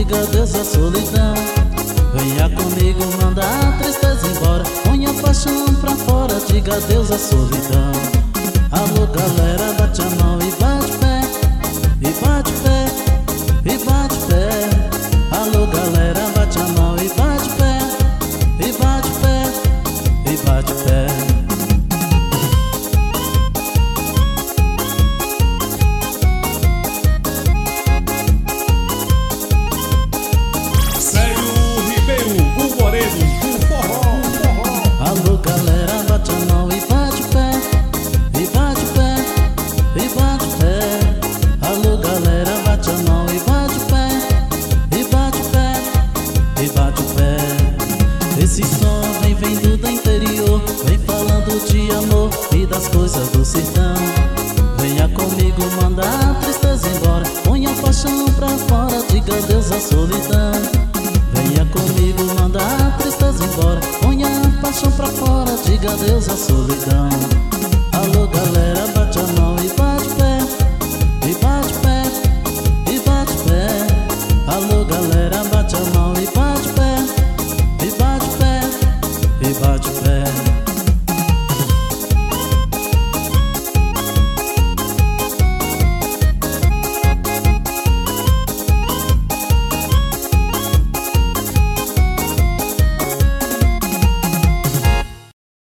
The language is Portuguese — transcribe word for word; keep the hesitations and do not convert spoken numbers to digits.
diga adeus à solidão. Venha comigo, manda a tristeza embora, põe a paixão pra fora, diga adeus à solidão. Alô galera, bate a mão e bate pé, e bate pé, e bate pé. Alô galera, bate a mão e bate pé, e bate pé, e bate pé. Alô galera, bate a mão e bate pé, e bate pé, e bate pé. Alô galera, bate a mão e bate pé, e bate pé, e bate pé. Esse som vem vindo do interior, vem falando de amor e das coisas do sertão. Venha comigo, manda a tristeza embora, põe a paixão pra fora, diga adeus à solidão. Venha comigo, manda a tristeza embora, põe a paixão pra fora, diga adeus à solidão. Alô galera,